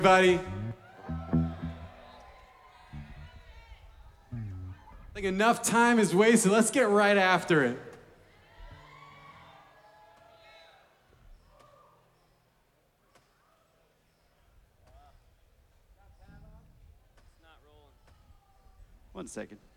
Everybody. I think enough time is wasted. Let's get right after it. One second.